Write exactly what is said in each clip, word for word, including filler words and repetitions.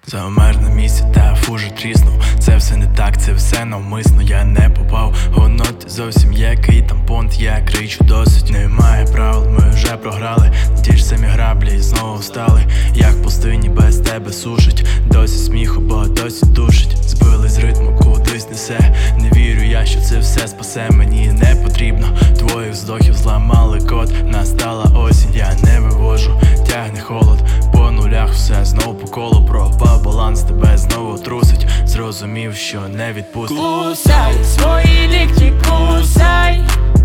Завмер на місці, та фужер тріснув. Це все не так, це все навмисно. Я не попав, воно ти зовсім який там понт. Я кричу досить, немає правил, ми вже програли. Ті ж самі граблі і знову встали. Як пустині без тебе сушить. Досі сміху, бо досі душить. Збили з ритму, кудись несе. Не вірю я, що це все спасе. Мені не потрібно твоїх вздохів, зламали код. Настала осінь, я не вивожу, тягне холод. По нулях все знову по колу. Пропав баланс, тебе знову трусить. Зрозумів, що не відпустить. Кусай свої лікті, кусай.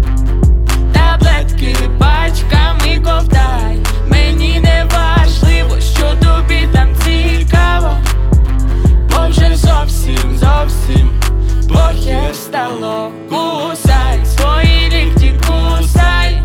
Таблетки пачками ковтай. Мені не важливо, що тобі там цікаво, бо вже зовсім, зовсім похер стало. Кусай свої лікті, кусай.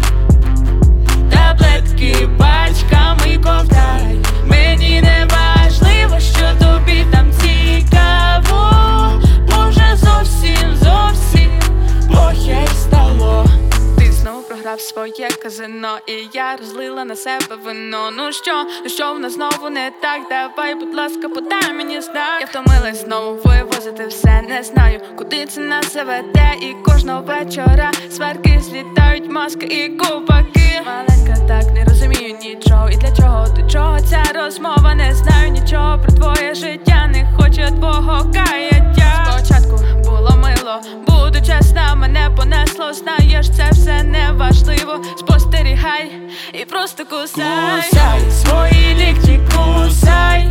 Таблетки пачками ковтай. Мені не важливо, що тобі там цікаво, бо вже зовсім, зовсім похер стало. Ти знову програв своє казино, і я розлила на себе вино. Ну що, ну що в нас знову не так? Давай, будь ласка, подай мені знак. Я втомилась знову вивозити все, не знаю, куди це нас заведе. І кожного вечора сварки, злітають маски і купаки. Маленька, так не розумію нічого. І для чого, до чого ця розмова? Не знаю нічого про твоє життя, не хочу твого каяття. Спочатку було мило, буду чесна, мене понесло. Знаєш, це все не важливо. Спостерігай і просто кусай. Кусай свої лікті, кусай.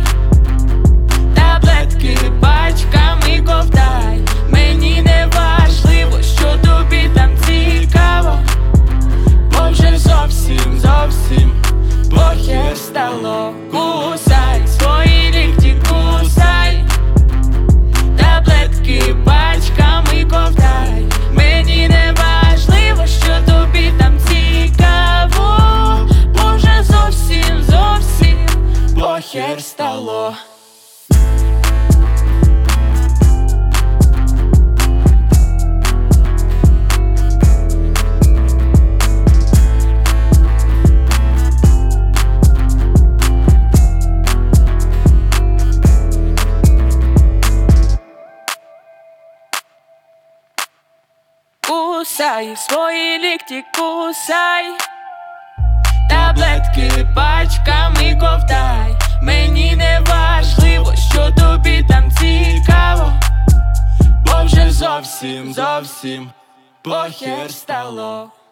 Таблетки пачками ковтай. Мені не важливо, що тобі там цікаво, бо вже зовсім, зовсім похер стало. Кусай свої лікті, кусай. Таблетки пачками ковтай. Мені не важливо, що тобі там цікаво, бо вже зовсім, зовсім похер стало. Кусай свої лікті, кусай. Таблетки пачками ковтай. Мені не важливо, що тобі там цікаво, бо вже зовсім, зовсім похер стало.